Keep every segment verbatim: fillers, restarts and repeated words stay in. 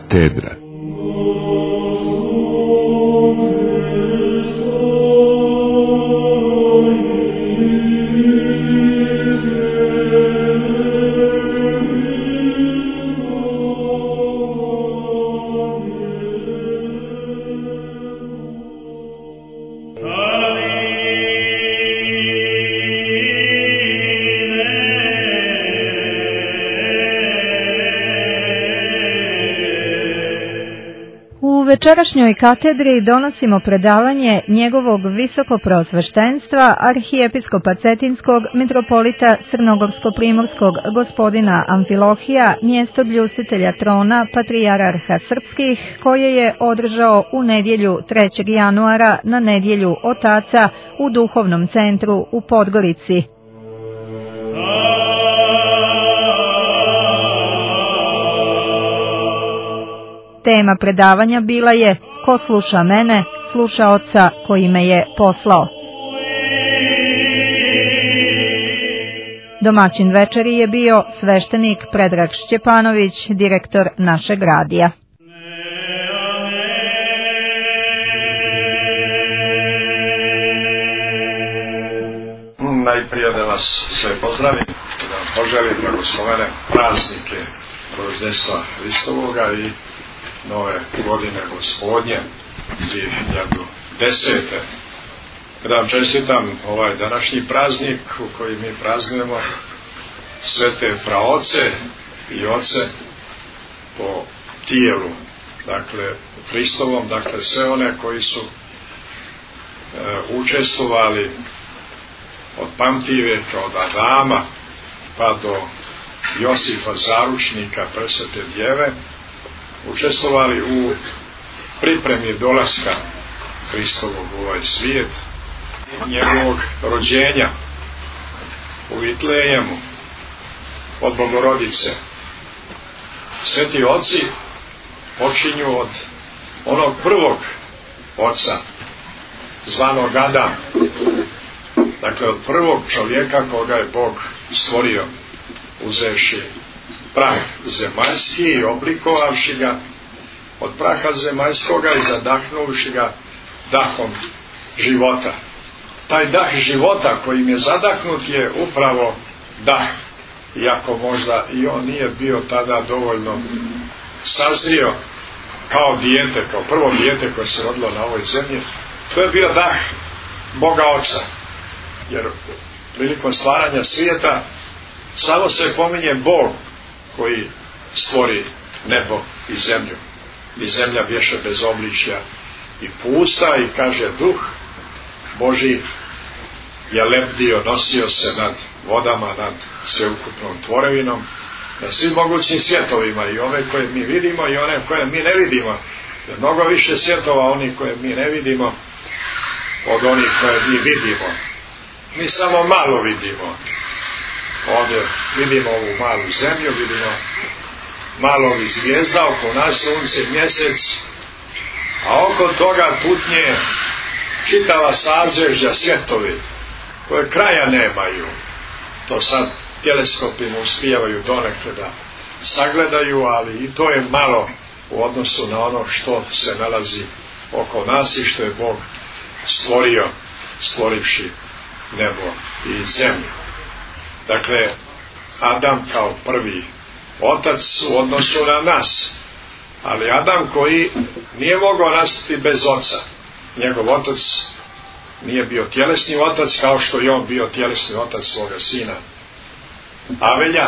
Katedra. U večerašnjoj katedri donosimo predavanje njegovog visokopreosveštenstva arhijepiskopa Cetinskog mitropolita Crnogorsko-primorskog gospodina Amfilohija, mjestobljustitelja trona patrijarha srpskih, koje je održao u nedjelju trećeg januara na nedjelju otaca u duhovnom centru u Podgorici. Tema predavanja bila je "Ko sluša mene, sluša Oca koji me je poslao". Domaćin večeri je bio sveštenik Predrag Šćepanović, direktor našeg radija. Najprije da vas sve pozdravim, da vam poželim blagoslovene praznike rođenstva Hristovoga i nove godine Gospodnje dvije hiljade desete. Da vam čestitam ovaj današnji praznik u koji mi praznujemo sve te praoce i oce po tijelu, dakle Hristovom, dakle sve one koji su e, učestvovali od pamtivijeka, od Adama pa do Josifa Zaručnika, Presvete Djeve, učestvovali u pripremi dolaska Hristovog u ovaj svijet, njegovog rođenja u Vitlejemu od Bogorodice. Sveti oci počinju od onog prvog oca zvanog Adam, dakle od prvog čovjeka koga je Bog stvorio, uzevši prah zemaljski i oblikovavši ga od praha zemaljskoga i zadahnuvši ga dahom života. Taj dah života kojim je zadahnut je upravo dah, iako možda i on nije bio tada dovoljno sazrio kao dijete, kao prvo dijete koje se rodilo na ovoj zemlji. To je bio dah Boga Oca, jer prilikom stvaranja svijeta samo se pominje Bog koji stvori nebo i zemlju. I zemlja bješe bez obličja i pusta, i kaže duh Božji je lebdio, nosio se nad vodama, nad sveukupnom tvorevinom, na svim mogućim svjetovima, i ove koje mi vidimo i one koje mi ne vidimo. Jer mnogo više svjetova oni koje mi ne vidimo od onih koje mi vidimo. Mi samo malo vidimo. Ovdje vidimo ovu malu zemlju, vidimo malo ovih zvijezda, oko nas sunce, mjesec, a oko toga putnje čitava sazvežđa, svjetovi koje kraja nemaju. To sad teleskopima uspijevaju donekle da sagledaju, ali i to je malo u odnosu na ono što se nalazi oko nas i što je Bog stvorio, stvorivši nebo i zemlju. Dakle, Adam kao prvi otac u odnosu na nas, ali Adam koji nije mogao nastati bez oca. Njegov otac nije bio tjelesni otac, kao što je on bio tjelesni otac svoga sina Avelja,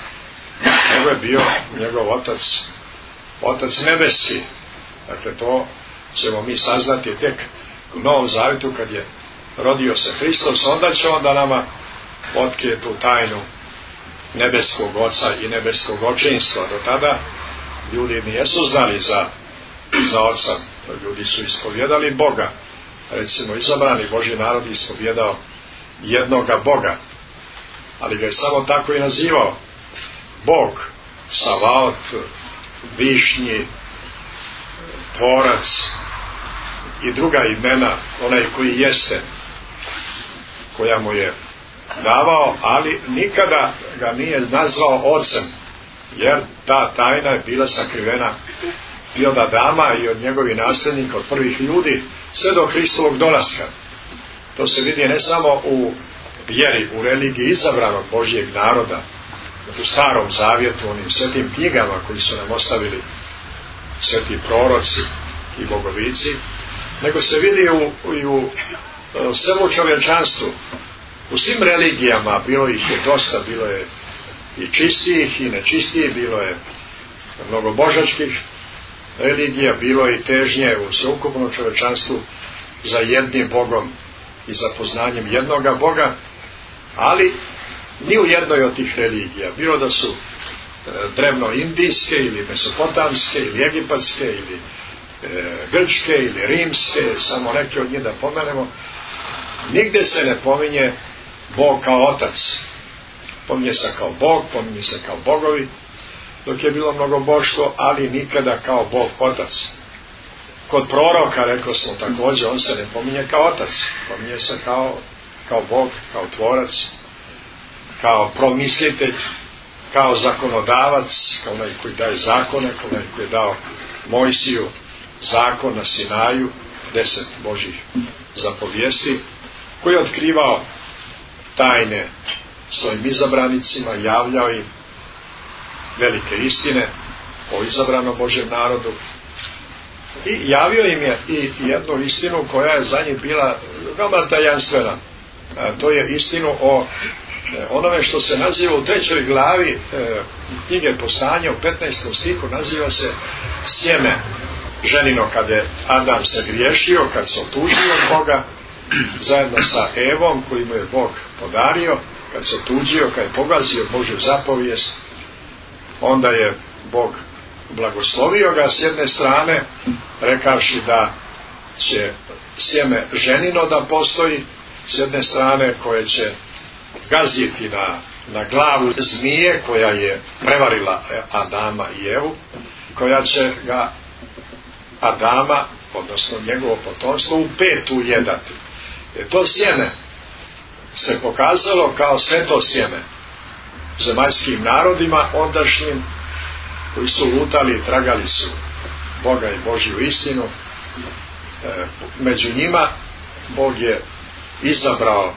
nego je bio njegov otac otac nebeski. Dakle, to ćemo mi saznati tek u Novom Zavjetu, kad je rodio se Hristos, onda će on da nama otkrije tu tajnu nebeskog oca i nebeskog očinstva. Do tada ljudi nijesu znali za, za oca, ljudi su ispovjedali Boga. Recimo, izabrani Božji narod ispovjedao jednoga Boga, ali ga je samo tako i nazivao Bog, Savaot, Višnji, Tvorac i druga imena, onaj koji jeste, koja mu je davao, ali nikada ga nije nazvao ocem, jer ta tajna je bila sakrivena i od Adama i od njegovih nasljednika, od prvih ljudi, sve do Hristovog dolaska. To se vidi ne samo u vjeri, u religiji izabranog Božjeg naroda, u Starom Zavjetu, onim svetim knjigama koji su nam ostavili sveti proroci i bogovici, nego se vidi u, i u svemu čovječanstvu. U svim religijama, bilo ih je dosta, bilo je i čistijih i nečistijih, bilo je mnogobožačkih religija, bilo je i težnje u sveukupnom čovječanstvu za jednim Bogom i za poznanjem jednoga Boga, ali ni u jednoj od tih religija, bilo da su drevno indijske ili mesopotamske ili egipatske ili e, grčke ili rimske, samo neke od njih da pomenemo, nigde se ne pominje Bog kao otac. Pominje se kao Bog, pominje se kao bogovi, dok je bilo mnogoboštvo, ali nikada kao Bog otac. Kod proroka, rekao smo također, on se ne pominje kao otac, pominje se kao, kao Bog, kao tvorac, kao promislitelj, kao zakonodavac, kao onaj koji daje zakone, kao onaj koji je dao Mojsiju zakon na Sinaju, deset Božih zapovijesti, koji je otkrivao tajne svojim izabranicima, javljao im velike istine o izabranom Božjem narodu i javio im je i jednu istinu koja je za njih bila veoma tajanstvena. To je istinu o onome što se naziva u trećoj glavi e, knjige Postanja u petnaestom stihu, naziva se sjeme ženino. Kad je Adam se griješio, kad se otuđio od Boga zajedno sa Evom koju mu je Bog podario, kad se otuđio, kad je pogazio Božju zapovijest, onda je Bog blagoslovio ga s jedne strane, rekavši da će sjeme ženino da postoji s jedne strane, koje će gaziti na, na glavu zmije koja je prevarila Adama i Evu, koja će ga Adama, odnosno njegovo potomstvo, u pet ujedati. Jer to sjeme se pokazalo kao sveto sjeme zemaljskim narodima ondašnjim, koji su lutali i tragali su Boga i Božju istinu. E, među njima Bog je izabrao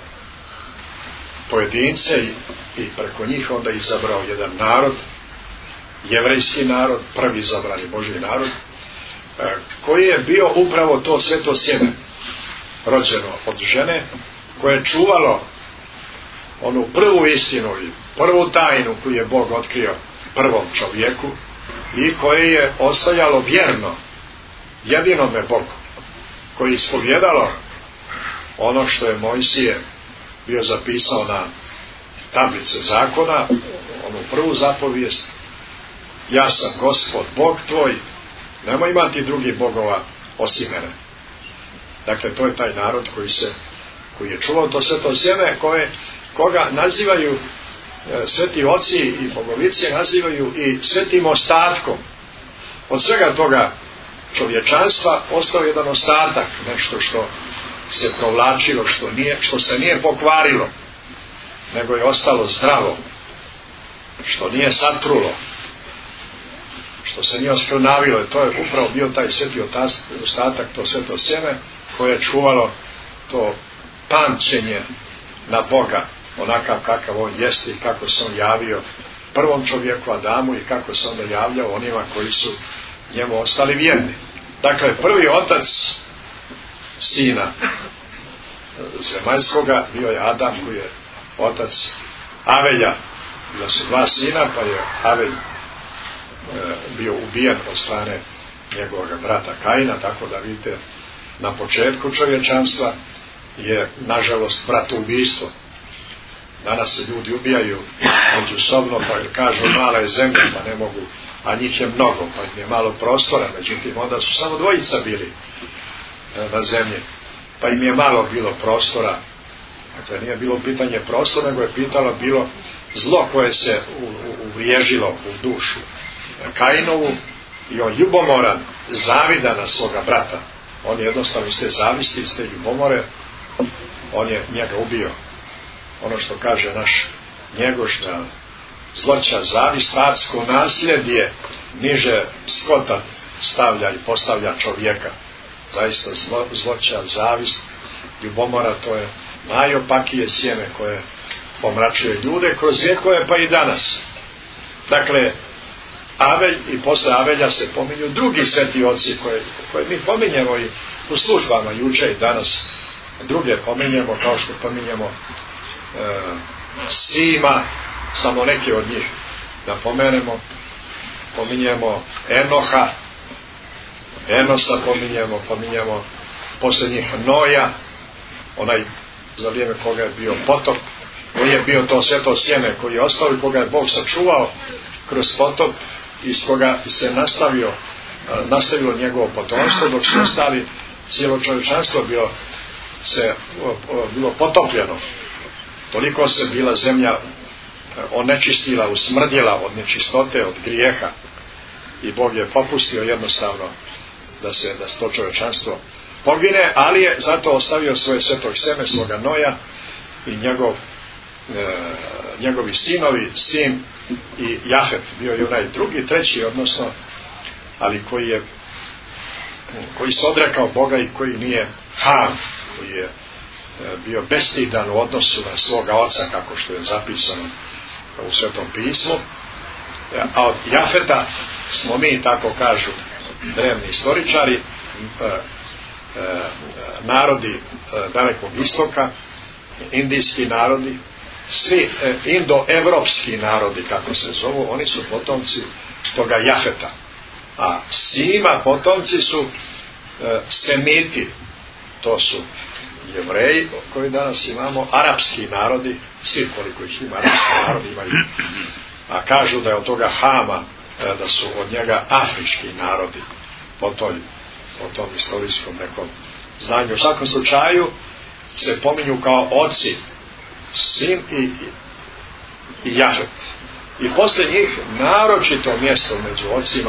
pojedince i, i preko njih onda izabrao jedan narod, jevrejski narod, prvi izabrani Božji narod, e, koji je bio upravo to sveto sjeme, rođeno od žene, koje je čuvalo onu prvu istinu i prvu tajnu koju je Bog otkrio prvom čovjeku i koje je ostajalo vjerno jedinome Bogu, koji je ispovjedalo ono što je Mojsije bio zapisao na tablice zakona, onu prvu zapovijest: ja sam Gospod Bog tvoj, nemoj imati drugih bogova osim mene. Dakle, to je taj narod koji se koji je čuvao to sveto sjeme, koje, koga nazivaju e, sveti oci i bogovice, nazivaju i svetim ostatkom. Od svega toga čovječanstva ostao jedan ostatak, nešto što se provlačilo, što, nije, što se nije pokvarilo, nego je ostalo zdravo, što nije satrulo, što se nije oskrnavilo. I to je upravo bio taj sveti ostatak, to sveto sjeme koje je čuvalo to pamćenje na Boga, onakav kakav on jeste i kako se on javio prvom čovjeku Adamu i kako se onda javljao onima koji su njemu ostali vjerni. Dakle, prvi otac sina zemaljskoga bio je Adam, koji je otac Avelja. Da su dva sina, pa je Avelj e, bio ubijen od strane njegovog brata Kaina, tako da vidite, na početku čovječanstva je nažalost bratoubistvo. Danas se ljudi ubijaju međusobno, pa kažu mala je zemlja, pa ne mogu, a njih je mnogo, pa im je malo prostora. Međutim, onda su samo dvojica bili na zemlji, pa im je malo bilo prostora. Dakle, nije bilo pitanje prostora, nego je pitalo bilo zlo koje se uvriježilo u dušu Kainovu, i on ljubomoran, zavida na svoga brata. On je jednostavno iz te zavisti, iz te ljubomore, on je njega ubio. Ono što kaže naš Njegoš, da zloća, zavist, carsko nasljedje niže skota stavlja i postavlja čovjeka. Zaista zlo, zloća, zavist, ljubomora, to je najopakije sjeme koje pomračuje ljude kroz vjekove, pa i danas. Dakle, Avelj i posle Avelja se pominju drugi sveti oci koje, koje mi pominjemo i u službama juče i danas. Druge pominjemo, kao što pominjemo e, Sima, samo neke od njih da pomenemo. Pominjemo Enoha, Enosa pominjemo, pominjemo posle njih Noja, onaj za vrijeme koga je bio potop, koji je bio to sveto sjeme koji je ostao i koga je Bog sačuvao kroz potop, iz koga se nastavio nastavilo njegovo potomstvo, dok su ostali, cijelo čovječanstvo bilo se bilo potopljeno. Toliko se bila zemlja onečistila, usmrdjela od nečistote, od grijeha, i Bog je popustio jednostavno da se da to čovječanstvo pogine, ali je zato ostavio svoje svetog seme, svoga Noja i njegov e, njegovi sinovi, Sim i Jafet, bio je onaj drugi, treći, odnosno, ali koji je koji se odrekao Boga i koji nije Ham, koji je e, bio bestidan u odnosu na svoga oca, kako što je zapisano u Svetom pismu. A od Jafeta smo mi, tako kažu drevni istoričari, e, e, narodi e, dalekog istoka, indijski narodi, svi e, indoevropski narodi, kako se zovu, oni su potomci toga Jafeta. A Sima potomci su e, Semiti, to su Jevreji koji danas imamo, arapski narodi, svi koliko ih ima, arapski narodi imaju, a kažu da je od toga Hama, e, da su od njega afrički narodi, po, toj, po tom istorijskom nekom znanju. U svakom slučaju se pominju kao oci Sim i, i, i Jafet. I posle njih naročito mjesto među ocima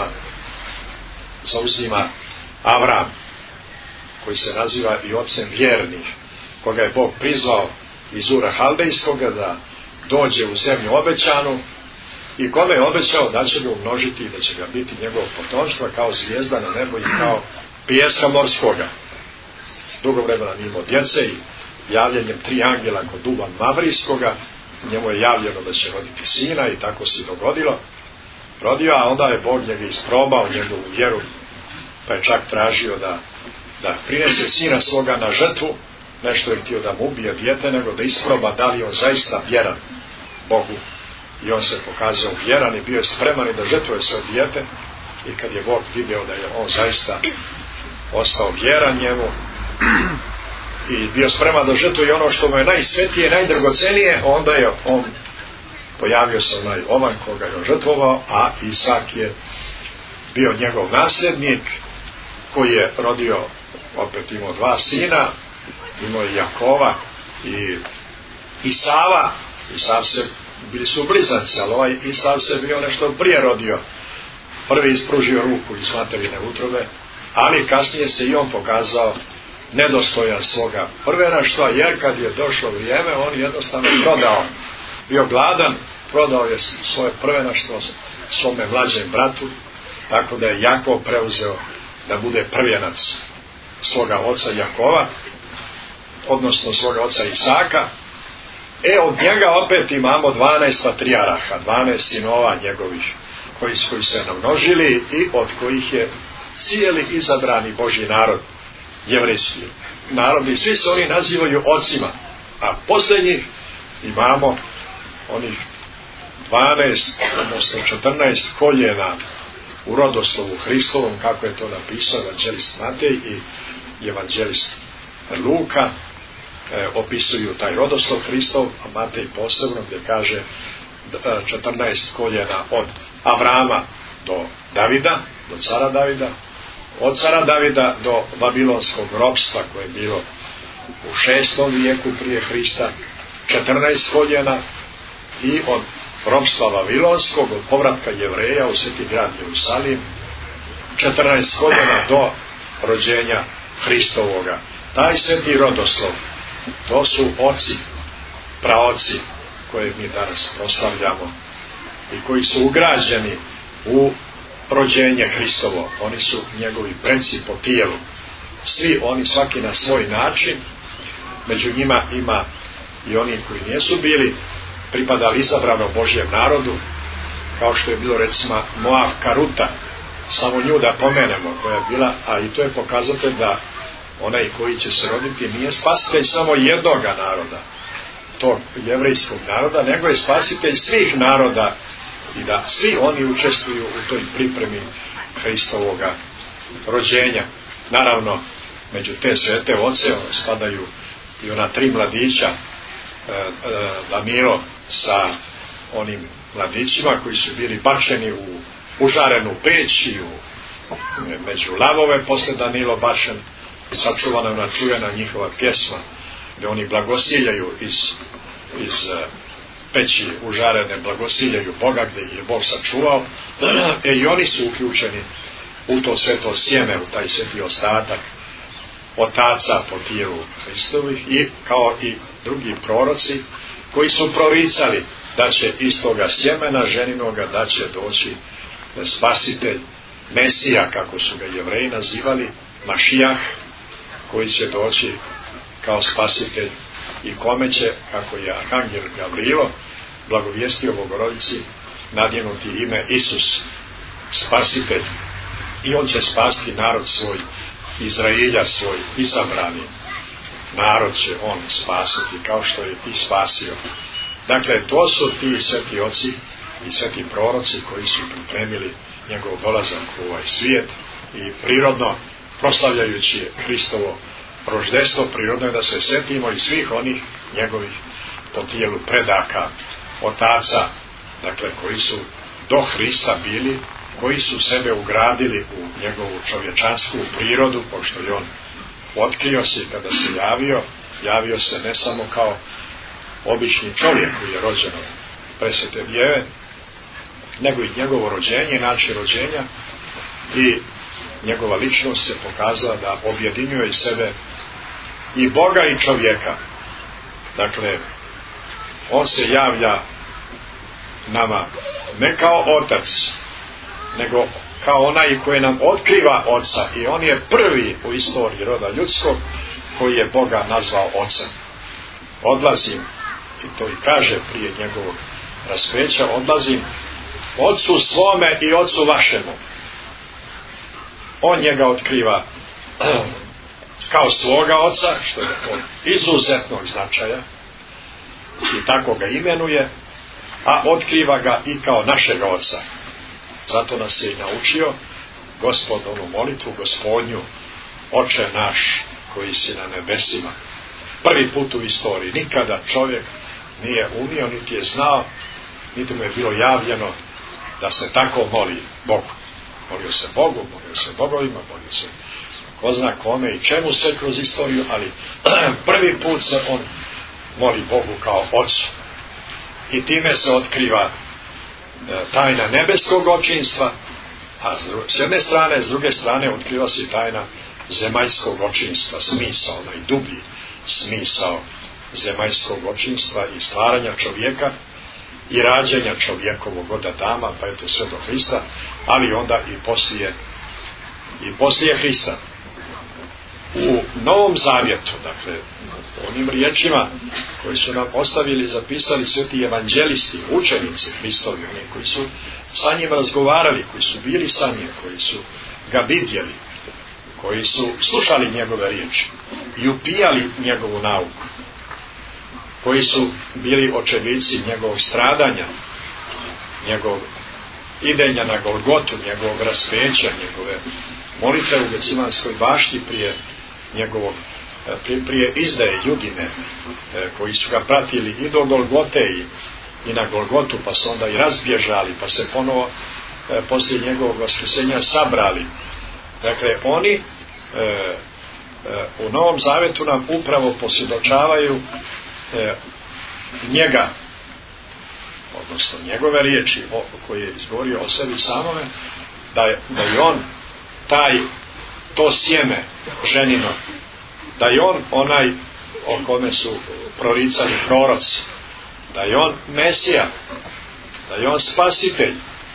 zauzima Avram, koji se naziva i ocem vjernih, koga je Bog prizvao iz Ura Haldejskoga da dođe u zemlju obećanu i kome je obećao da će ga umnožiti i da će ga biti njegovo potomstvo kao zvijezda na nebu i kao pijeska morskoga. Dugo vremena nije imao djece i javljanjem tri angela kod duba Mavrijskoga njemu je javljeno da će roditi sina i tako se dogodilo. Rodio, a onda je Bog njega isprobao, njegovu vjeru, pa je čak tražio da, da prinese sina svoga na žrtvu, nešto je htio da mu ubije dijete, nego da isproba da li on zaista vjeran Bogu. I on se pokazao vjeran i bio je spreman i da žrtvuje svoje dijete, i kad je Bog vidio da je on zaista ostao vjeran njemu i bio spreman da žrtvuje ono što mu je najsvetije, najdragocenije, onda je on pojavio se onaj ovan koga je žrtvovao, a Isak je bio njegov nasljednik, koji je rodio, opet imao dva sina, imao je Jakova i Isava. Isav se, bili su blizanci, ali ovaj Isav se bio nešto prije rodio. Prvi ispružio ruku iz materine utrobe, ali kasnije se i on pokazao nedostojan svoga prvenaštva, jer kad je došlo vrijeme, on jednostavno prodao, bio gladan, prodao je svoje prvenaštvo svome mlađem bratu, tako da je Jakov preuzeo da bude prvenac svoga oca Jakova, odnosno svoga oca Isaka. E, od njega opet imamo dvanaest patrijaraha, dvanaest sinova njegovih, koji, koji se namnožili i od kojih je cijeli izabrani Božji narod, jevrejski narod, i svi se oni nazivaju ocima, a posljednjih imamo onih dvanaest, odnosno četrnaest koljena u rodoslovu Hristovom, kako je to napisao evanđelist Matej i evanđelist Luka, e, opisuju taj rodoslov Hristov, a Matej posebno gdje kaže četrnaest koljena od Avrama do Davida, do cara Davida, od cara Davida do babilonskog ropstva koje je bilo u šestom vijeku prije Hrista, četrnaest koljena, i od ropstva babilonskog, od povratka Jevreja u sveti grad Jerusalim, četrnaest koljena do rođenja Hristovoga. Taj sveti rodoslov, to su oci, praoci koje mi danas proslavljamo i koji su ugrađeni u rođenje Hristovo. Oni su njegovi preci po tijelu. Svi oni, svaki na svoj način. Među njima ima i oni koji nisu bili pripadali izabranom Božjem narodu, kao što je bilo recimo Moavka Ruta, samo nju da pomenemo, koja je bila, a i to je pokazatelj da onaj koji će se roditi nije spasitelj samo jednoga naroda, tog jevrejskog naroda, nego je spasitelj svih naroda i da svi oni učestvuju u toj pripremi Hristovoga rođenja. Naravno, među te svete oce spadaju i ona tri mladića, Danilo sa onim mladićima koji su bili bačeni u užarenu peć i u, među lavove, posle Danilo bačen, sačuvana ona čujena njihova pjesma gdje oni blagosiljaju iz, iz peći užarene, blagosiljaju Boga gdje je Bog sačuvao. E i oni su uključeni u to sveto sjeme, u taj sveti ostatak otaca po tijelu Hristovih, i kao i drugi proroci koji su proricali da će iz toga sjemena ženinoga da će doći spasitelj, Mesija, kako su ga Jevreji nazivali, Mašijah, koji će doći kao spasitelj i kome će, kako je Arhangel Gavrilo blagovijestio Bogorodici, nadjenuti ime Isus, spasitelj, i on će spasti narod svoj, Izraelja svoj, izabrani narod će on spasiti, kao što je i spasio. Dakle, to su ti sveti oci i sveti proroci koji su pripremili njegov dolazak u ovaj svijet, i prirodno, proslavljajući Hristovo roždestvo, prirodno je da se sjetimo i svih onih njegovih po tijelu predaka, otaca, dakle, koji su do Hrista bili, koji su sebe ugradili u njegovu čovječansku prirodu, pošto je on otkrio se kada se javio, javio se ne samo kao obični čovjek koji je rođen od presvete Djeve, nego i njegovo rođenje, način rođenja i njegova ličnost se pokazala da objedinjuje sebe i Boga i čovjeka. Dakle, on se javlja nama ne kao otac, nego kao onaj koji nam otkriva oca, i on je prvi u istoriji roda ljudskog koji je Boga nazvao ocem. Odlazim, i to i kaže prije njegovog raspeća, odlazim ocu svome i ocu vašemu. On njega otkriva kao svoga oca, što je od izuzetnog značaja, i tako ga imenuje, a otkriva ga i kao našega oca. Zato nas je i naučio Gospod onu molitvu Gospodnju: Oče naš koji si na nebesima. Prvi put u istoriji nikada čovjek nije umio, niti je znao, niti mu je bilo javljeno da se tako moli Bogu. Molio se Bogu, molio se bogovima, molio se ko zna kome i čemu sve kroz istoriju, ali prvi put se on moli Bogu kao Ocu. I time se otkriva tajna nebeskog očinstva, a s jedne strane, s druge strane otkriva se tajna zemaljskog očinstva, smisao, onaj dublji smisao zemaljskog očinstva i stvaranja čovjeka i rađanja čovjekovog od Adama, pa je to sve do Hrista, ali onda i poslije, i poslije Hrista. U Novom Zavjetu, dakle, onim riječima koji su nam ostavili, zapisali sveti evanđelisti, učenici Hristovi, oni koji su sa njim razgovarali, koji su bili sa njim, koji su ga vidjeli, koji su slušali njegove riječi i upijali njegovu nauku, koji su bili očevici njegovog stradanja, njegovog idenja na Golgotu, njegovog raspeća, njegove molitve u Gecimanskoj bašti prije njegovog prije, prije izdaje Judine, koji su ga pratili i do Golgote i, i na Golgotu, pa su onda i razbježali, pa se ponovo poslije njegovog vaskrsenja sabrali. Dakle, oni e, e, u Novom Zavetu nam upravo posvjedočavaju e, njega, odnosno njegove riječi o, koje je izgovorio o sebi samome, da je, da je on taj, to sjeme ženino, da je on onaj o kome su proricali proroci, da je on Mesija, da je on spasitelj,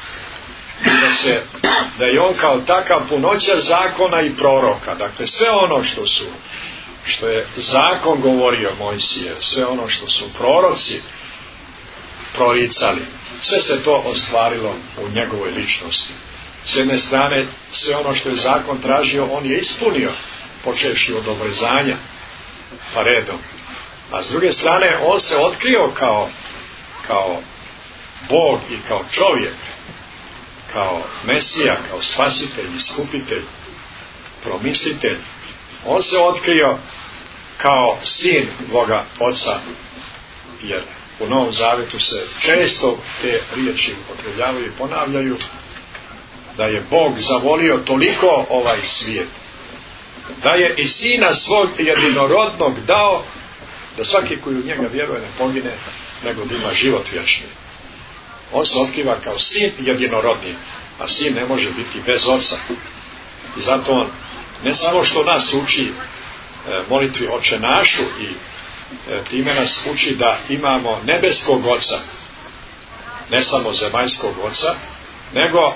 i da, se, da je on kao takav punoća zakona i proroka. Dakle, sve ono što su, što je zakon govorio Mojsije, sve ono što su proroci proricali, sve se to ostvarilo u njegovoj ličnosti. S jedne strane, sve ono što je zakon tražio, on je ispunio, počevši od obrezanja pa redom. A s druge strane, on se otkrio kao, kao Bog i kao čovjek, kao Mesija, kao spasitelj, iskupitelj, promislitelj. On se otkrio kao sin Boga Oca, jer u Novom Zavetu se često te riječi upotrebljavaju i ponavljaju, da je Bog zavolio toliko ovaj svijet, da je i sina svog jedinorodnog dao, da svaki koji u njega vjeruje ne pogine, nego da ima život vječni. On se otkriva kao sin jedinorodni, a sin ne može biti bez oca. I zato on ne samo što nas uči e, molitvi Oče našu i e, time nas uči da imamo nebeskog oca, ne samo zemaljskog oca, nego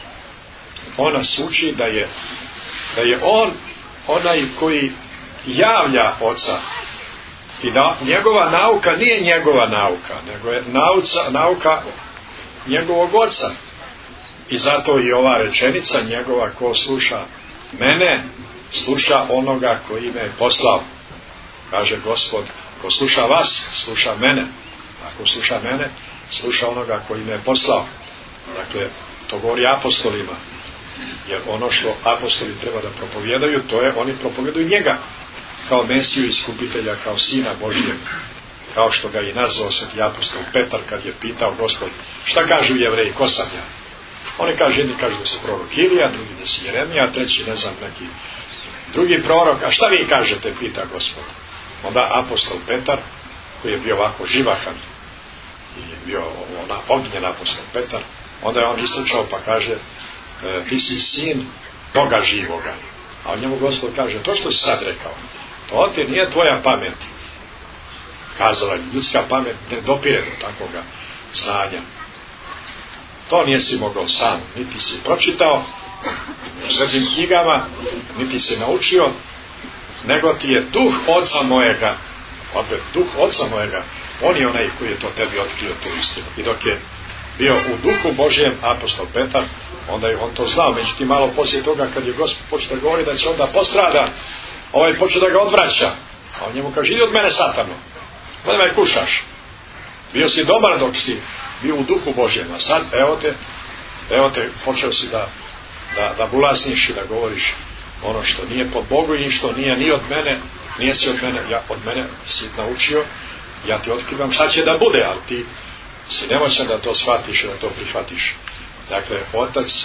on nas uči da je, da je on onaj koji javlja oca i da njegova nauka nije njegova nauka, nego je nauca, nauka njegovog oca. I zato i ova rečenica njegova: ko sluša mene, sluša onoga koji me je poslao. Kaže Gospod: ko sluša vas, sluša mene. Ako sluša mene, sluša onoga koji me je poslao. Dakle, to govori apostolima. Jer ono što apostoli treba da propovjedaju, to je, oni propovjeduju njega kao Mesiju iskupitelja, kao Sina Božijeg, kao što ga i nazvao sveti apostol Petar kad je pitao Gospod: šta kažu Jevreji, ko sam ja? Oni kažu, jedni kažu da se prorok Ilija, drugi da si Jeremija, treći ne znam neki drugi prorok. A šta vi kažete, pita Gospod. Onda apostol Petar, koji je bio ovako živahan i je bio ona ognjen apostol Petar, onda je on istračao pa kaže: e, ti si sin Boga živoga. A njemu Gospod kaže: to što si sad rekao, to ti nije tvoja pamet. Kazala je, ljudska pamet ne dopire do takvoga znanja. To nisi mogao sam, niti si pročitao u svetim knjigama, niti si naučio, nego ti je duh oca mojega, opet duh oca mojega, on je onaj koji je to tebi otkrio tu istinu. I dok je bio u duhu Božjem apostol Petar, onda je on to znao. Međutim, malo poslije toga kad je Gospod počeo da govori da će onda postrada, ovaj počeo da ga odvraća, a on njemu kaže: idi od mene, satano, da me kušaš. Bio si dobar dok si bio u duhu Božjem, a sad evo te, evo te počeo si da, da, da bulasniš i da govoriš ono što nije po Bogu i što nije ni od mene, nije si od mene, ja od mene si naučio, ja ti otkrivam šta će da bude, ali ti si nemoćan da to shvatiš i da to prihvatiš. Dakle, Otac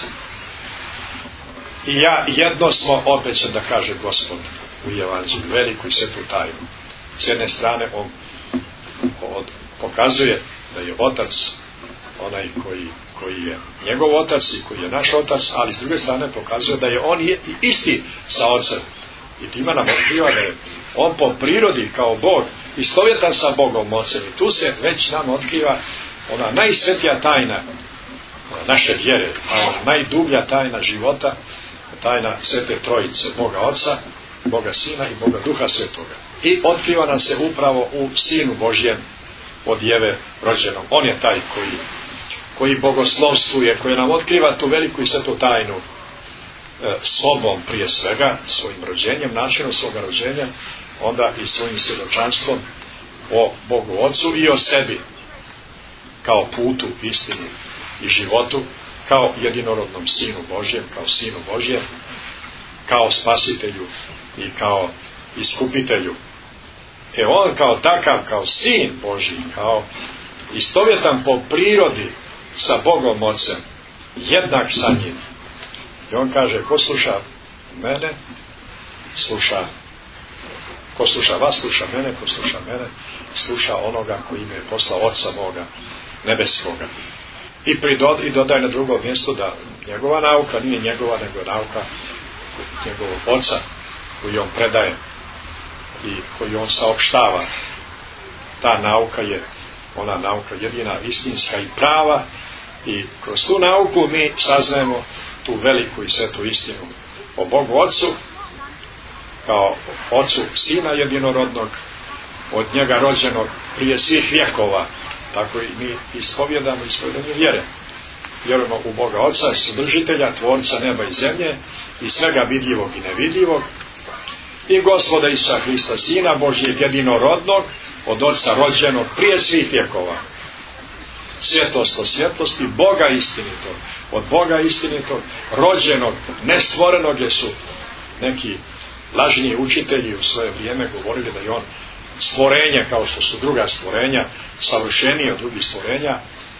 i ja jedno smo, opet će da kaže Gospod u Evanđelju, veliku i svetu tajnu. S jedne strane on od, pokazuje da je Otac onaj koji, koji je njegov Otac i koji je naš Otac, ali s druge strane pokazuje da je on je isti sa Ocem. I time nam otkriva da je on po prirodi kao Bog istovjetan sa Bogom Ocem. I tu se već nam otkriva ona najsvetija tajna naše vjere, a ona najdublja tajna života, tajna Svete Trojice, Boga Oca, Boga Sina i Boga Duha Svetoga. I otkriva nam se upravo u Sinu Božjem od Jeve rođenom. On je taj koji, koji bogoslovstvuje, koji nam otkriva tu veliku i svetu tajnu e, sobom prije svega, svojim rođenjem, načinom svoga rođenja, onda i svojim svjedočanstvom o Bogu Ocu i o sebi kao putu, istini i životu, kao jedinorodnom Sinu Božjem, kao Sinu Božjem, kao spasitelju i kao iskupitelju. E on kao takav, kao Sin Božji, kao istovjetan po prirodi sa Bogom Ocem, jednak sa njim. I on kaže: ko sluša mene, sluša, ko sluša vas, sluša mene, ko sluša mene, sluša onoga koji me je poslao, Oca moga nebeskoga. I, pridod, i dodaj na drugom mjestu da njegova nauka nije njegova, nego je nauka njegovog Oca koji on predaje i koji on saopštava. Ta nauka je ona nauka jedina, istinska i prava, i kroz tu nauku mi saznajemo tu veliku i svetu istinu o Bogu Otcu, kao Otcu Sina jedinorodnog, od njega rođenog prije svih vjekova. Tako i mi ispovjedamo ispovjedanje vjere. Vjerujemo u Boga Oca, Sudržitelja, Tvorca neba i zemlje i svega vidljivog i nevidljivog, i Gospoda Isusa Hrista, Sina Božjeg jedinorodnog, od Otca rođenog prije svih vjekova. Svjetlost od svjetlosti, Boga istinitog, od Boga istinitog, rođenog, nestvorenog, jer su neki lažni učitelji u svoje vrijeme govorili da je on stvorenje, kao što su druga stvorenja, savršenije od drugih stvorenja,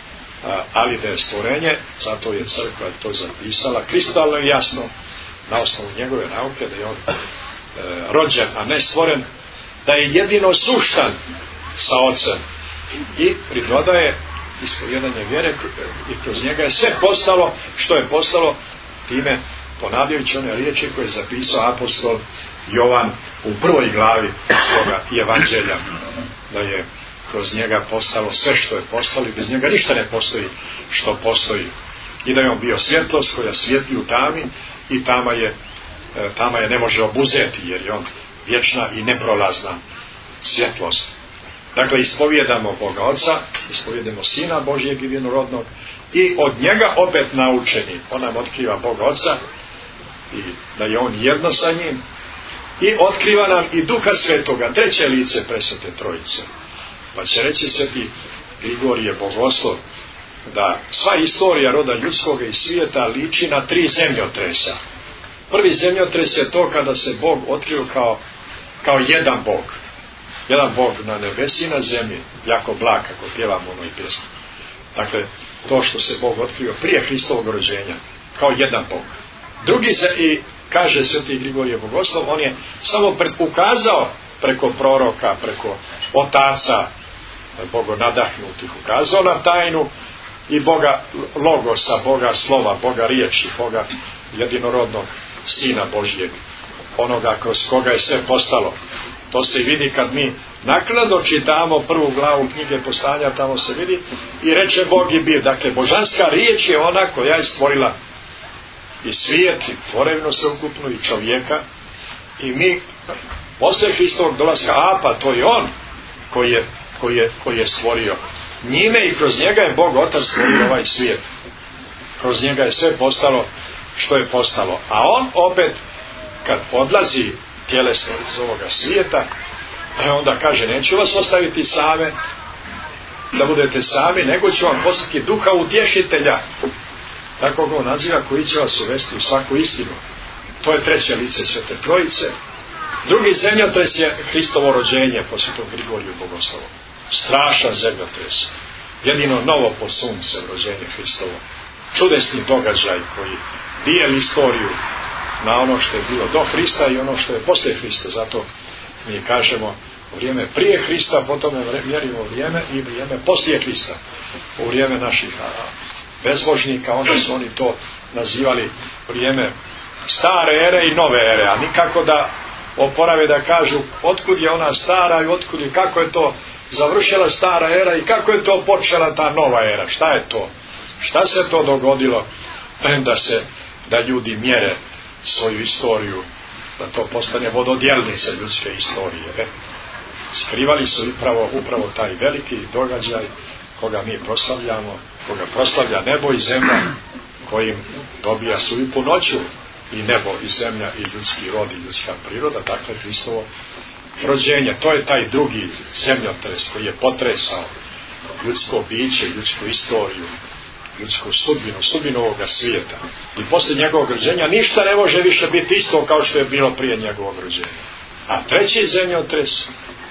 ali da je stvorenje, zato je crkva to zapisala kristalno i jasno na osnovu njegove nauke, da je on e, rođen, a ne stvoren, da je jedino suštan sa Ocem, i pridodaje ispovjedanje vjere, i kroz njega je sve postalo što je postalo, time ponavljajući one riječi koje je zapisao apostol Jovan u prvoj glavi svoga evanđelja, da je kroz njega postalo sve što je postalo i bez njega ništa ne postoji što postoji, i da je on bio svjetlost koja svijetli u tami, i tama je, tama je ne može obuzeti, jer je on vječna i neprolazna svjetlost. Dakle, ispovjedamo Boga Oca, ispovjedamo Sina Božjeg jedinorodnog, i od njega opet naučeni, on nam otkriva Boga Oca i da je on jedno sa njim, i otkriva nam i Duha Svetoga, treće lice presvete Trojice. Pa će reći sveti Grigorije Bogoslov da sva istorija roda ljudskog i svijeta liči na tri zemljotresa. Prvi zemljotres je to kada se Bog otkrio kao, kao jedan Bog. Jedan Bog na nebesi i na zemlji, jako blag, kako pjevamo u onoj pjesmi. Dakle, to što se Bog otkrio prije Hristovog rođenja, kao jedan Bog. Drugi se, i kaže sveti Grigorije Bogoslov, on je samo ukazao preko proroka, preko otaca Boga nadahnutih, ukazao na tajnu i Boga Logosa, Boga slova, Boga riječi, Boga jedinorodnog Sina Božjeg, onoga kroz koga je sve postalo. To se vidi kad mi naknadno čitamo prvu glavu knjige Postanja, tamo se vidi i reče Bog i bio. Dakle, božanska riječ je ona koja je stvorila i svijet, i tvorevinu sveukupnu, i čovjeka, i mi poslije Hristovog dolaska, a pa to je on koji je, koji je, koji je stvorio. Njime i kroz njega je Bog Otac stvorio ovaj svijet. Kroz njega je sve postalo što je postalo. A on opet, kad odlazi tjelesno iz ovoga svijeta, onda kaže, neću vas ostaviti same, da budete sami, nego ću vam poslati Duha utješitelja, tako ga on naziva, koji će vas uvesti u svaku istinu. To je treće lice Svete Trojice. Drugi zemljotres je Hristovo rođenje po Svetom Grigoriju Bogoslovu. Strašan zemljotres, jedino novo po sunce rođenje Hristovo, čudesni događaj koji dijeli istoriju na ono što je bilo do Hrista i ono što je poslije Hrista. Zato mi kažemo vrijeme prije Hrista, potom mjerimo vrijeme i vrijeme poslije Hrista. U vrijeme naših bezbožnika, onda su oni to nazivali vrijeme stare ere i nove ere, a nikako da oporave da kažu otkud je ona stara i otkud je, kako je to završila stara era i kako je to počela ta nova era. Šta je to? Šta se to dogodilo da se, da ljudi mjere svoju istoriju, da to postane vododjelnica ljudske istorije. E? Skrivali su upravo, upravo taj veliki događaj koga mi proslavljamo, koga proslavlja nebo i zemlja, kojim dobija svoju punoću i nebo i zemlja i ljudski rod i ljudska priroda, dakle Hristovo rođenje. To je taj drugi zemljotres koji je potresao ljudsko biće, ljudsku istoriju, ljudsku sudbinu, sudbinu ovoga svijeta. I poslije njegovog rođenja ništa ne može više biti isto kao što je bilo prije njegovog rođenja. A treći zemljotres,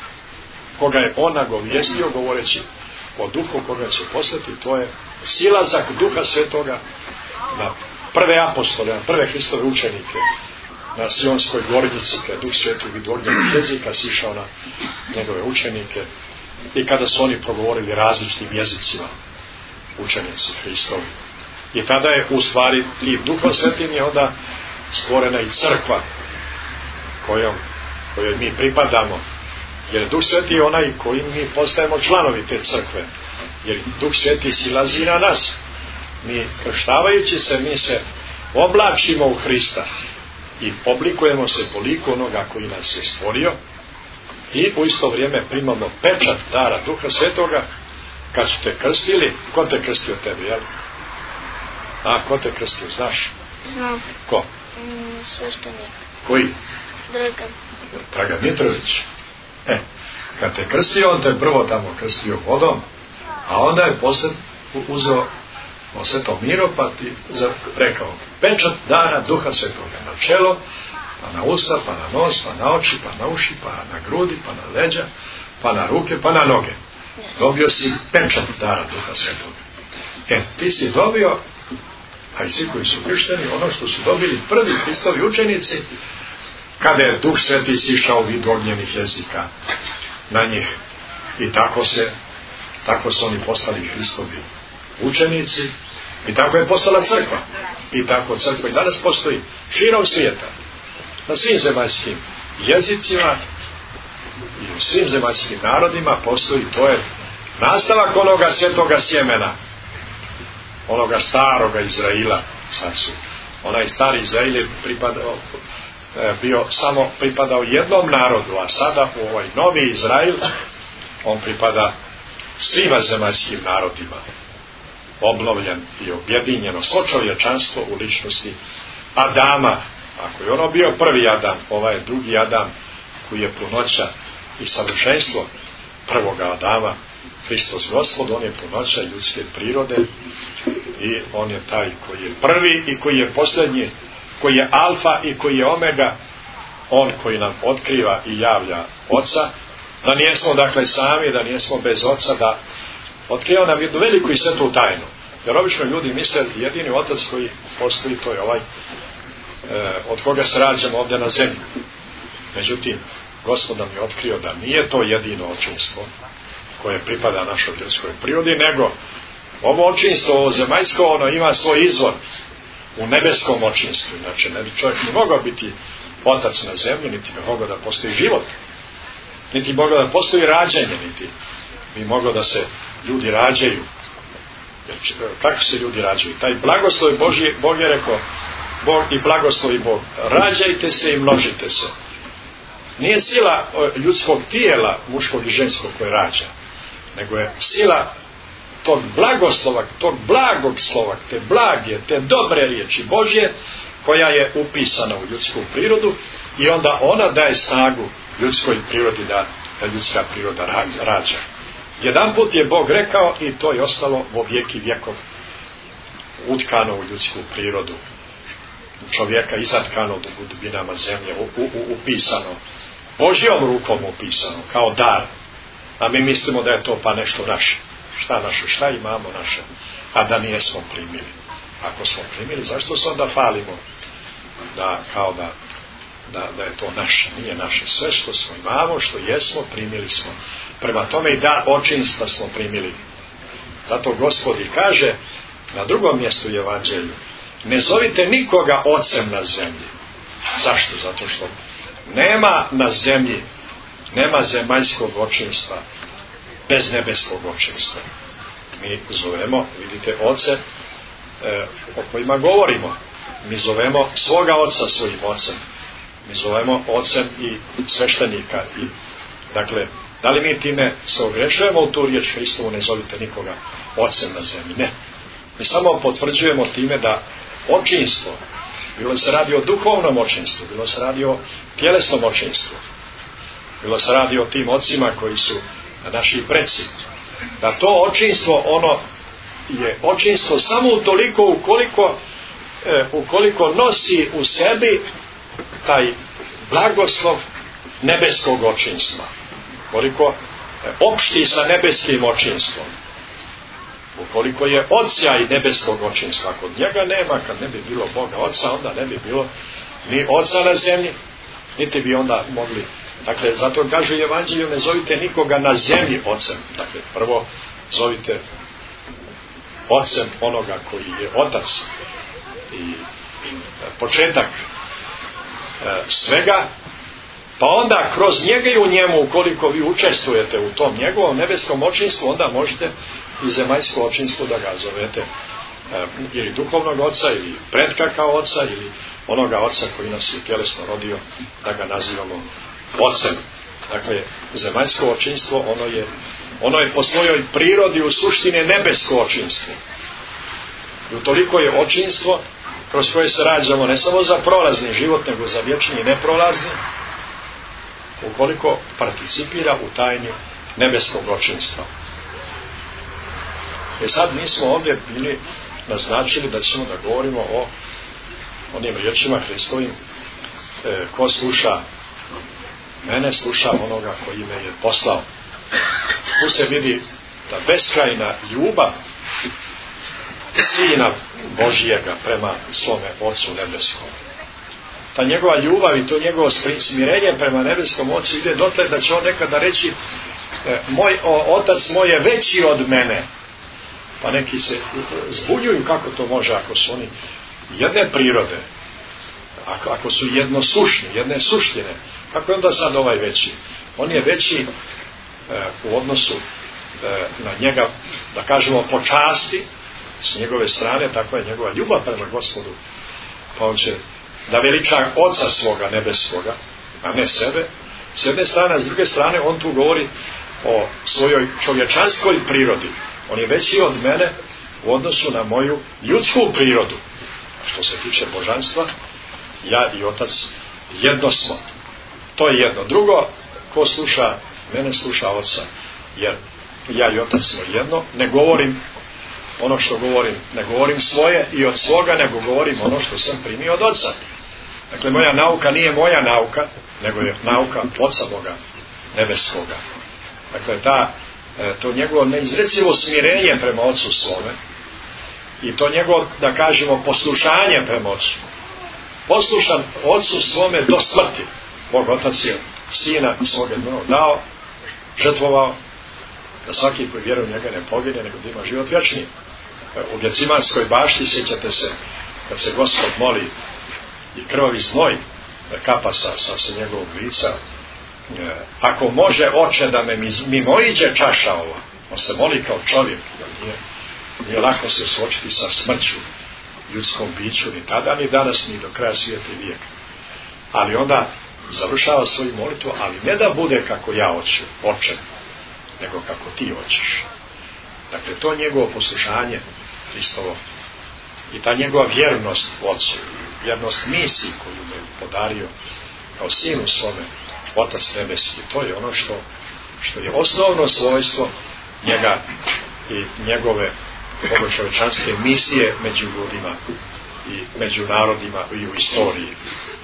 koga je on nagovijestio govoreći o duhu koga će poslati, to je silazak Duha Svetoga na prve apostole, na prve Hristove učenike, na Sionskoj gornjici, kada Duh Sveti vid ognjenog jezika sišao na njegove učenike i kada su oni progovorili različitim jezicima, učenici Hristovi. I tada je u stvari i Duhom Svetim je onda stvorena i crkva kojom, kojoj mi pripadamo, Jer Duh Sveti je onaj kojim mi postajemo članovi te crkve. Jer Duh Sveti silazi na nas. Mi krštavajući se, mi se oblačimo u Hrista i oblikujemo se po liku onoga koji nas je stvorio i u isto vrijeme primamo pečat dara Duha Svetoga. Kad su te krstili, ko te krstio tebi, jel? A, ko te krstio, znaš? Znam. Ko? Mm, sveštenik. Koji? Dragan. Dragan Mitrović. E, kad te krstio, on te prvo tamo krstio vodom, a onda je posle uzeo o Svetom Miro, pa ti rekao pečat dara Duha Svetoga na čelo, pa na usta, pa na nos, pa na oči, pa na uši, pa na grudi, pa na leđa, pa na ruke, pa na noge. Dobio si pečat dara Duha Svetoga. E, ti si dobio, a i svi koji su kršteni, ono što su dobili prvi Hristovi učenici, kada je Duh Sveti sišao u vidu ognjenih jezika na njih. I tako se, tako su oni postali Hristovi učenici, i tako je postala crkva. I tako crkva i danas postoji širom svijeta, na svim zemaljskim jezicima i u svim zemaljskim narodima postoji, to je nastavak onoga svetoga sjemena, onoga staroga Izraila. Sad su, onaj stari Izrail je pripadao, bio samo pripadao jednom narodu, a sada u ovaj novi Izrail on pripada svima zemaljskim narodima, obnovljen i objedinjeno svo čovječanstvo u ličnosti Adama. Ako je ono bio prvi Adam, ovaj je drugi Adam koji je punoća i savršenstvo prvoga Adama, Hristos Gospod, on je punoća ljudske prirode i on je taj koji je prvi i koji je posljednji, koji je alfa i koji je omega, on koji nam otkriva i javlja Oca, da nijesmo dakle sami, da nijesmo bez Oca, da otkriva nam jednu veliku i svetu tajnu. Jer obično ljudi misle jedini Otac koji postoji, to je ovaj e, od koga se rađamo ovdje na zemlji. Međutim, Gospod nam je otkrio da nije to jedino očinstvo koje pripada našoj ljudskoj prirodi, nego ovo očinstvo, ovo zemaljsko, ono ima svoj izvor u nebeskom očinstvu. Znači, ne bi čovjek ni mogao biti otac na zemlji, niti bi mogao da postoji život, niti bi mogao da postoji rađenje, niti bi mogao da se ljudi rađaju. Jer, kako se ljudi rađaju? Taj blagoslov Božji, Bog je rekao, Bog i blagoslovi Bog, rađajte se i množite se. Nije sila ljudskog tijela, muškog i ženskog, koje rađa, nego je sila tog blagoslova, tog blagog slova, te blage, te dobre riječi Božje, koja je upisana u ljudsku prirodu, i onda ona daje snagu ljudskoj prirodi da, da ljudska priroda rađa. Jedan put je Bog rekao i to je ostalo vo vijeki vjekov utkano u ljudsku prirodu čovjeka, izatkano u dubinama zemlje, u, u, u, upisano, Božjom rukom upisano, kao dar. A mi mislimo da je to pa nešto naše. Šta naše, šta imamo naše, a da nijesmo primili. Ako smo primili, zašto se onda falimo da, kao da, da, da je to naše? Nije naše. Sve što smo imamo, što jesmo, primili smo. Prema tome i dar očinstva smo primili. Zato Gospod i kaže na drugom mjestu u Evanđelju: ne zovite nikoga ocem na zemlji. Zašto? Zato što nema na zemlji, nema zemaljskog očinstva bez nebeskog očinstva. Mi zovemo, vidite, oce e, o kojima govorimo. Mi zovemo svoga oca svojim ocem. Mi zovemo ocem i sveštenika. I, dakle, da li mi time se ogrešujemo u tu riječ Hristovu, ne zovite nikoga ocem na zemlji? Ne. Mi samo potvrđujemo time da očinstvo, bilo se radi o duhovnom očinstvu, bilo se radi o tjelesnom očinstvu, bilo se radi o tim ocima koji su naši preci, da to očinstvo, ono je očinstvo samo utoliko ukoliko, e, ukoliko nosi u sebi taj blagoslov nebeskog očinstva, ukoliko e, opšti sa nebeskim očinstvom, ukoliko je odsjaj nebeskog očinstva. Kod njega nema, kad ne bi bilo Boga Oca, onda ne bi bilo ni Oca na zemlji, niti bi onda mogli. Dakle, zato kaže Evanđelju: ne zovite nikoga na zemlji ocem. Dakle, prvo zovite ocem onoga koji je Otac i početak e, svega, Pa onda kroz njega i u njemu, ukoliko vi učestvujete u tom njegovom nebeskom očinstvu, onda možete i zemaljsko očinstvo da ga zovete e, ili duhovnog oca, ili pretka kao oca, ili onoga oca koji nas je tjelesno rodio, da ga nazivamo ocem. Dakle, zemaljsko očinstvo, ono je, ono je po svojoj prirodi u suštini nebesko očinstvo. I utoliko je očinstvo kroz koje se rađamo ne samo za prolazni život, nego za vječni i neprolazni, ukoliko participira u tajni nebeskog očinstva. I sad mi smo ovdje bili naznačili da ćemo da govorimo o onim riječima Hristovim, e, ko sluša mene, sluša onoga koji me je poslao. Tu se vidi ta beskrajna ljubav Sina Božijega prema svome Ocu nebeskom. Ta njegova ljubav i to njegovo smirenje prema nebeskom Ocu ide dotle da će on nekada reći e, moj o, otac moj je veći od mene. Pa neki se zbunjuju kako to može ako su oni jedne prirode, ako, ako su jednosušni, jedne suštine. Kako je onda sad ovaj veći? On je veći e, u odnosu e, na njega, da kažemo po časti, s njegove strane, tako je njegova ljubav prema Gospodu. Pa on će da veliča Oca svoga nebeskoga, a ne sebe. S jedne strane, a s druge strane on tu govori o svojoj čovječanskoj prirodi. On je veći od mene u odnosu na moju ljudsku prirodu. A što se tiče božanstva, ja i Otac jedno smo. To je jedno. Drugo, ko sluša mene, sluša Oca. Jer ja i Otac smo jedno. Ne govorim ono što govorim, ne govorim svoje i od svoga, nego govorim ono što sam primio od Oca. Dakle, moja nauka nije moja nauka, nego je nauka Oca Boga nebeskoga. Dakle, ta, to njegovo neizrecivo smirenje prema Ocu svome i to njegovo, da kažemo, poslušanje prema Ocu. Poslušan Ocu svome do smrti. Bog Otac je Sina svoga dao, žrtvovao, da svaki koji vjeruje u njega ne pogine, nego da ima život vječni. U Gecimanskoj bašti, sjećate se, kad se Gospod moli i krvavi znoj kapa sa, sa, sa njegovog lica, ako može Oče da me mimoiđe čaša ova, on se moli kao čovjek, jer nije, nije lako se suočiti sa smrću ljudskom biću, ni tada, ni danas, ni do kraja svijeta i vijeka. Ali onda završava svoju molitvu, ali ne da bude kako ja hoću, Oče, nego kako ti hoćeš. Dakle, to njegovo poslušanje Hristovo i ta njegova vjernost Ocu, vjernost misiji koju me podario kao Sinu svome, Otac nebeski, to je ono što, što je osnovno svojstvo njega i njegove bogočovečanske misije među ljudima i među narodima i u istoriji.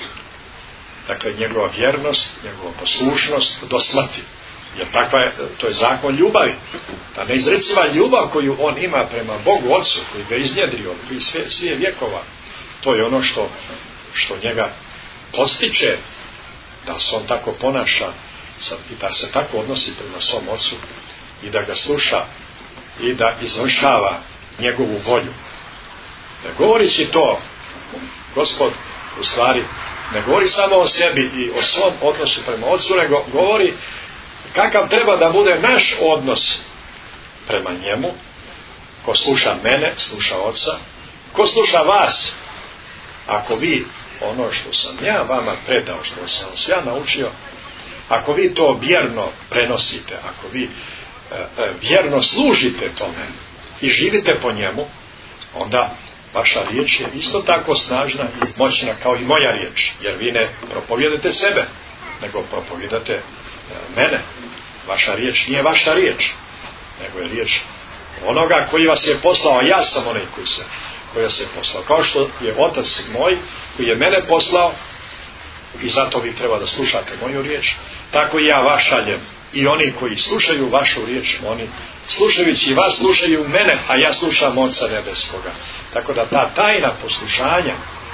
Dakle, njegova vjernost, njegova poslušnost do smrti. Jer takva je, to je zakon ljubavi. Ta neizreciva ljubav koju on ima prema Bogu Otcu, koji ga iznjedrio, koji sve, svije vjekova, to je ono što, što njega postiče da se on tako ponaša i da se tako odnosi prema svom Otcu i da ga sluša i da izvršava njegovu volju. Ne govorići to, Gospod u stvari ne govori samo o sebi i o svom odnosu prema Otcu, nego govori kakav treba da bude naš odnos prema njemu. Ko sluša mene, sluša Oca. Ko sluša vas, ako vi ono što sam ja vama predao, što sam vas ja naučio, ako vi to vjerno prenosite, ako vi e, e, vjerno služite tome i živite po njemu, onda vaša riječ je isto tako snažna i moćna kao i moja riječ, jer vi ne propovijedate sebe, nego propovijedate e, mene. Vaša riječ nije vaša riječ, nego je riječ onoga koji vas je poslao, a ja sam onaj koji se, koji vas je poslao. Kao što je Otac moj koji je mene poslao i zato vi treba da slušate moju riječ, tako i ja vas šaljem. I oni koji slušaju vašu riječ, oni slušajući vas slušaju mene, a ja slušam Oca nebeskoga. Tako da ta tajna poslušanja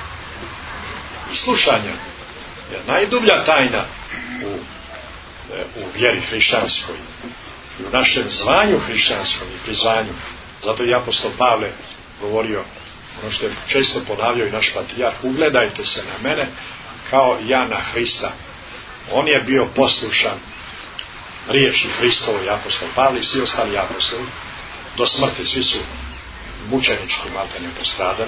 i slušanja je najdublja tajna u, u vjeri hrišćanskoj i u našem zvanju hrišćanskom i prizvanju. Zato je apostol Pavle govorio, ono što je često ponavljao i naš patrijarh, ugledajte se na mene kao ja na Hrista. On je bio poslušan riječi Hristovoj, apostol Pavle i svi ostali apostoli do smrti. Svi su mučenički maltene postradali.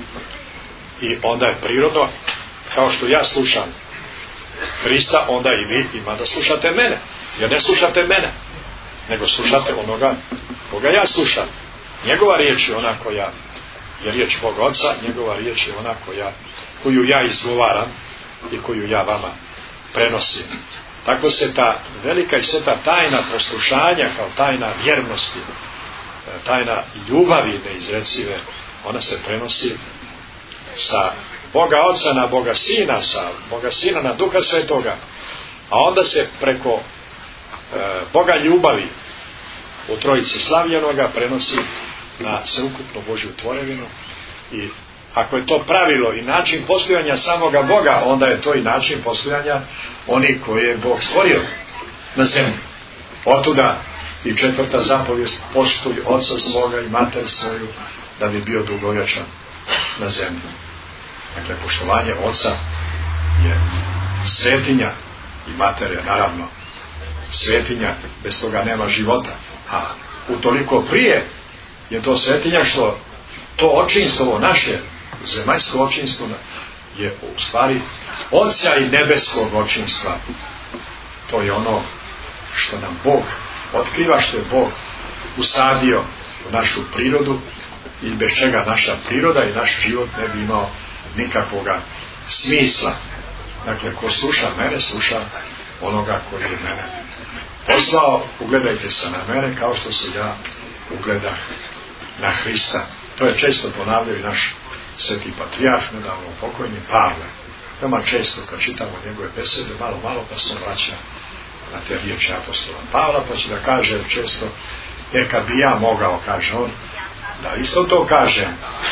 I onda je prirodno, kao što ja slušam Hrista, onda i vi ima da slušate mene. Jer ne slušate mene, nego slušate onoga koga ja slušam. Njegova riječ je ona koja je riječ Boga Oca, njegova riječ je ona koja, koju ja izgovaram i koju ja vama prenosim. Tako se ta velika i sveta tajna poslušanja, kao tajna vjernosti, tajna ljubavi neizrecive, ona se prenosi sa Boga Oca na Boga Sina, sa Boga Sina na Duha Svetoga, a onda se preko e, Boga ljubavi u Trojici slavljenoga prenosi na sveukupnu Božju tvorevinu. I ako je to pravilo i način postojanja samoga Boga, onda je to i način postojanja onih koje je Bog stvorio na zemlji. Otuda i četvrta zapovijest: poštuj oca svoga i mater svoju, da bi bio dugovječan na zemlji. Dakle, poštovanje oca je svetinja i matere, naravno svetinja, bez toga nema života. A utoliko prije je to svetinja što to očinstvo naše, zemaljsko očinstvo, je u stvari oca i nebeskog očinstva. To je ono što nam Bog otkriva, što je Bog usadio u našu prirodu i bez čega naša priroda i naš život ne bi imao nikakvoga smisla. Dakle, ko sluša mene, sluša onoga koji je mene poslao. Ugledajte se na mene kao što se ja ugledah na Hrista. To je često ponavljao i naš sveti patrijarh, nedavno pokojni Pavle. Veoma često kad čitamo njegove besede, malo malo pa se vraća na te riječi apostola Pavla, pa će da kaže često: e, kad bi ja mogao, kaže on, da isto to kažem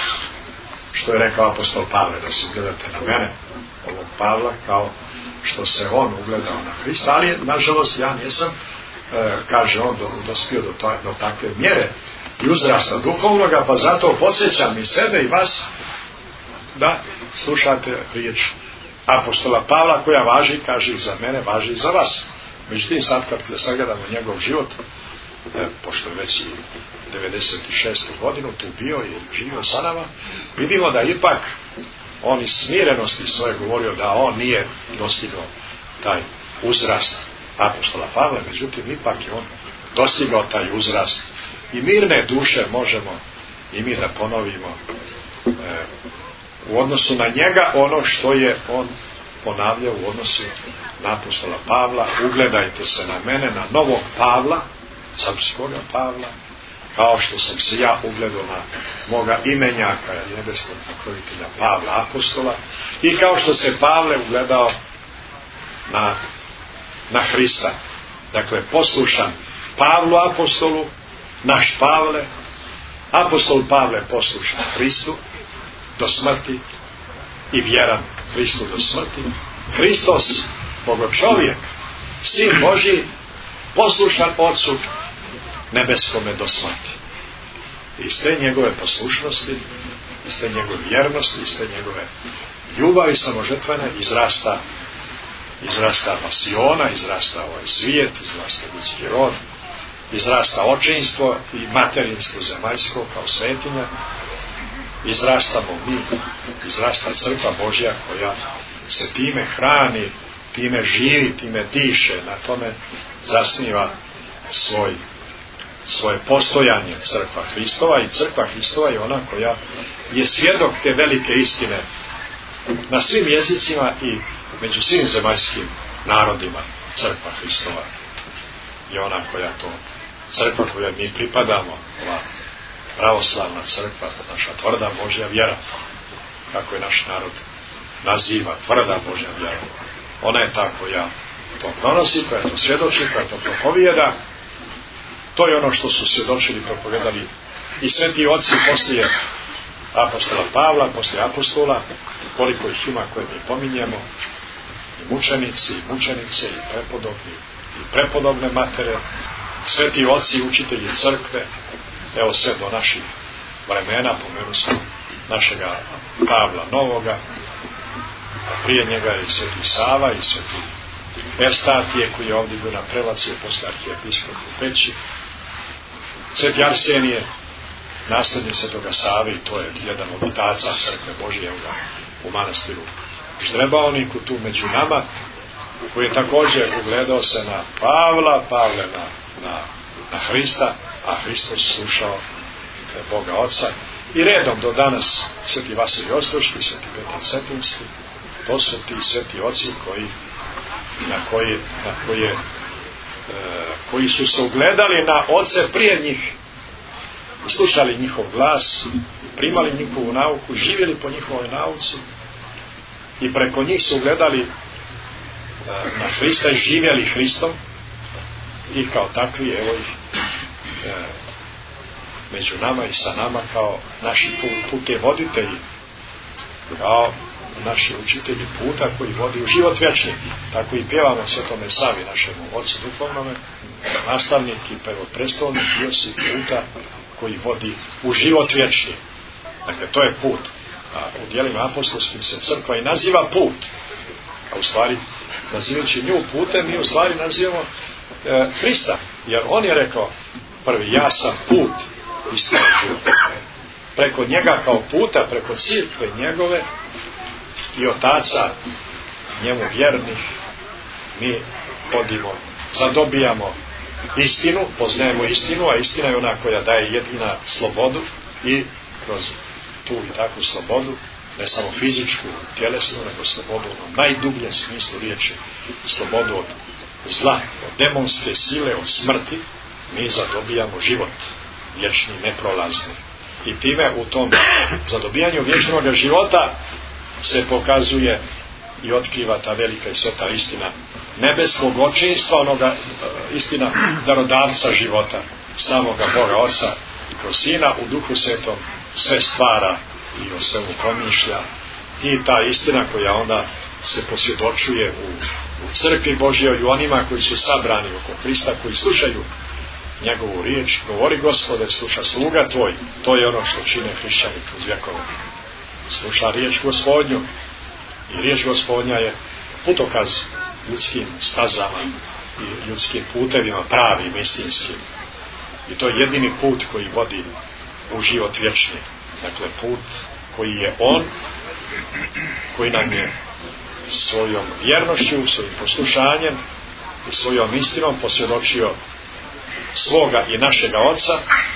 što je rekao apostol Pavle, da se ugledate na mene, ovog Pavla, kao što se on ugledao na Hrista. Ali nažalost ja nisam, e, kaže on, do, dospio do, to, do takve mjere i uzrasta duhovnoga, pa zato podsjećam i sebe i vas da slušate riječ apostola Pavla, koja važi, kaže, i za mene, važi i za vas. Međutim, sad kad sagledamo njegov život, e, pošto je već i devedeset šestu godinu tu bio i živio sa nama, vidimo da ipak on iz smirenosti svoje govorio da on nije dostigao taj uzrast apostola Pavla, međutim ipak je on dostigao taj uzrast i mirne duše možemo i mi da ponovimo e, u odnosu na njega ono što je on ponavljao u odnosu na apostola Pavla: ugledajte se na mene, na novog Pavla, srpskoga Pavla, kao što sam se ja ugledao na moga imenjaka i nebeskog pokrovitelja Pavla apostola, i kao što se Pavle ugledao na, na Hrista. Dakle, poslušan Pavlu apostolu, naš Pavle, apostol Pavle poslušan Hristu do smrti i vjeran Hristu do smrti. Hristos, Bogo čovjek, Sin Božji, poslušan Otcu nebeskome do smrti. I iz te njegove poslušnosti, iz te njegove vjernosti, iz te njegove ljubavi samožrtvene izrasta izrasta pasiona, izrasta ovaj svijet, izrasta ljudski rod, izrasta očinstvo i materinstvo zemaljsko kao svetinja, izrastamo mi, izrasta crkva Božja koja se time hrani, time živi, time diše, na tome zasniva svoj svoje postojanje, crkva Hristova. I crkva Hristova je ona koja je svjedok te velike istine na svim jezicima i među svim zemaljskim narodima. Crkva Hristova je ona koja to, crkva koja mi pripadamo, ova pravoslavna crkva, naša tvrda Božja vjera, kako je naš narod naziva, tvrda Božja vjera. Ona je ta koja to pronosi, koja to svjedoči, koja to propovijeda. To je ono što su svjedočili, propovedali i sveti oci poslije apostola Pavla, poslije apostola, koliko ih ima koje mi pominjemo, i mučenici, i mučenice, i prepodobni, i prepodobne matere, sveti oci, učitelji crkve, evo sve do naših vremena, pomenu smo našega Pavla Novoga, a prije njega je sveti Sava i sveti Evstatije koji je ovdje bio na prelaci posle arhijepiskop u Peći, Sveti Arsenije, nasljednik Svetoga Save, i to je jedan od otaca Crkve Božje u manastiru Ždrebaoniku, tu među nama, koji je također ugledao se na Pavla, Pavle na, na, na Hrista, a Hristos slušao Boga Oca. I redom do danas Sveti Vasilij Ostroški, Sveti Petar Cetinski, to su ti sveti oci koji, na koji, na koje, e, koji su se ugledali na oce prije njih, slušali njihov glas, primali njihovu nauku, živjeli po njihovoj nauci i preko njih su ugledali e, na Hrista i živjeli Hristom, i kao takvi evo ih e, među nama i sa nama kao naši pute voditelji, kao naši učitelji puta koji vodi u život vječni. Tako i pjevamo Svetome Savi, našemu ocu duhovnome, nastavnik i prvoprestolnik Josip puta koji vodi u život vječni. Dakle, to je put. A u djelima apostolskim se crkva i naziva put. A u stvari, nazivajući nju putem, mi u stvari nazivamo e, Hrista. Jer on je rekao prvi, ja sam put istina život. Preko njega kao puta, preko crkve njegove i otaca njemu vjernih, mi hodimo, zadobijamo istinu, poznajemo istinu, a istina je ona koja daje jedina slobodu, i kroz tu i takvu slobodu, ne samo fizičku, tjelesnu, nego slobodu u najdubljem smislu riječi, slobodu od zla, od demonske sile, od smrti, mi zadobijamo život vječni, neprolazni. I time u tom zadobijanju vječnog života se pokazuje i otkriva ta velika i sveta istina nebeskog očinstva, onoga istina darodavca života, samoga Boga Oca, i kroz Sina u Duhu Svetom sve stvara i o svemu promišlja, i ta istina koja onda se posvjedočuje u, u crkvi Božjoj i onima koji su sabrani oko Hrista, koji slušaju njegovu riječ. Govori Gospode, sluša sluga tvoj. To je ono što čine hrišćani kroz vjekove. Sluša riječ Gospodnju, i riječ Gospodnja je putokaz ljudskim stazama i ljudskim putevima, pravim, istinskim. I to je jedini put koji vodi u život vječni. Dakle, put koji je on, koji nam je svojom vjernošću, svojim poslušanjem i svojom istinom posvjedočio svoga i našega Oca,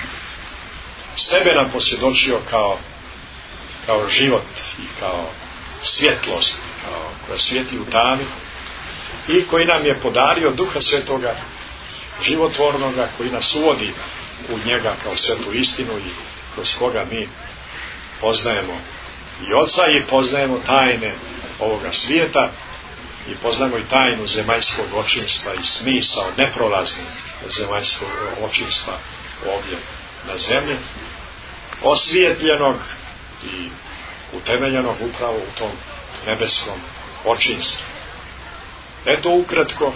sebe nam posvjedočio kao, kao život i kao svjetlost, kao koja svijeti u tami, i koji nam je podario Duha Svetoga, životvornoga, koji nas uvodi u njega kao svetu istinu, i kroz koga mi poznajemo i Oca i poznajemo tajne ovoga svijeta, i poznajemo i tajnu zemaljskog očinstva i smisao neprolaznog zemaljskog očinstva ovdje na zemlji, osvijetljenog i utemeljenog upravo u tom nebeskom očinstvu. Eto ukratko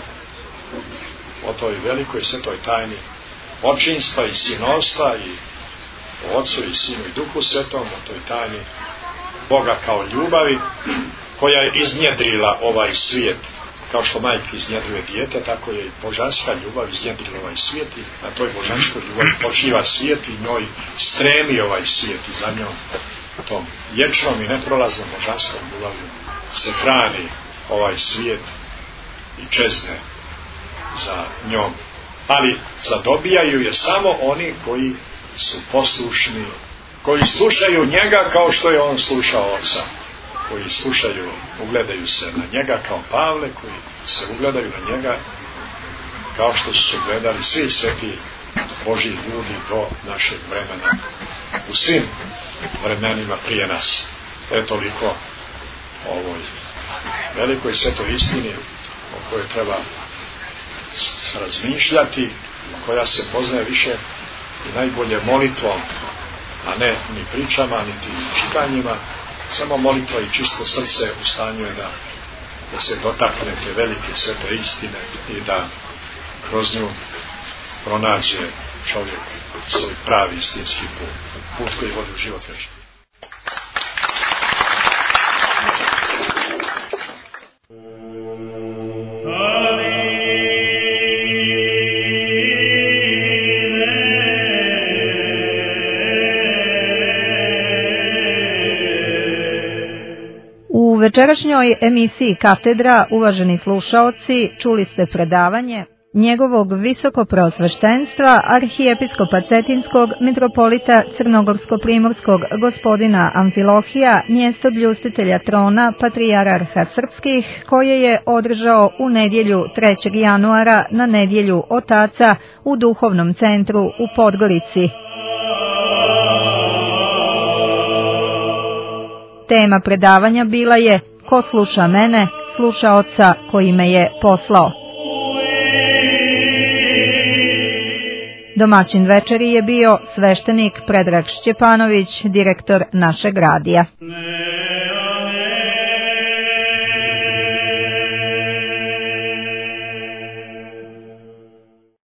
o toj velikoj svetoj tajni očinstva i sinovstva, i o Otcu i Sinu i Duhu Svetom, o toj tajni Boga kao ljubavi koja je iznjedrila ovaj svijet. Kao što majka iznjedruje dijete, tako je i božanska ljubav iznjedrila ovaj svijet, i na toj božanskoj ljubavi počiva svijet, i njoj stremi ovaj svijet, i za njom, tom vječnom i neprolaznom božanskom ljubavlju, se hrani ovaj svijet i čezne za njom. Ali zadobijaju je samo oni koji su poslušni, koji slušaju njega kao što je on slušao Oca, koji slušaju, ugledaju se na njega kao Pavle, koji se ugledaju na njega kao što su ugledali svi sveti Božji ljudi do našeg vremena, u svim vremenima prije nas. Eto toliko o ovoj velikoj svetoj istini o kojoj treba razmišljati, koja se poznaje više i najbolje molitvom, a ne ni pričama, niti čitanjima. Samo molitva i čisto srce u stanju je da, da se dotakne te velike svete istine i da kroz nju pronađe čovjek svoj pravi istinski put, put koji vodi u život vječni. Ah večerašnjoj emisiji Katedra, uvaženi slušaoci, čuli ste predavanje njegovog visokopreosveštenstva arhijepiskopa Cetinskog mitropolita Crnogorsko-primorskog gospodina Amfilohija, mjestobljustitelja trona patrijarha srpskih, koje je održao u nedjelju trećeg januara na nedjelju otaca u duhovnom centru u Podgorici. Tema predavanja bila je Ko sluša mene, sluša oca koji me je poslao. Domaćin večeri je bio sveštenik Predrag Šćepanović, direktor našeg radija.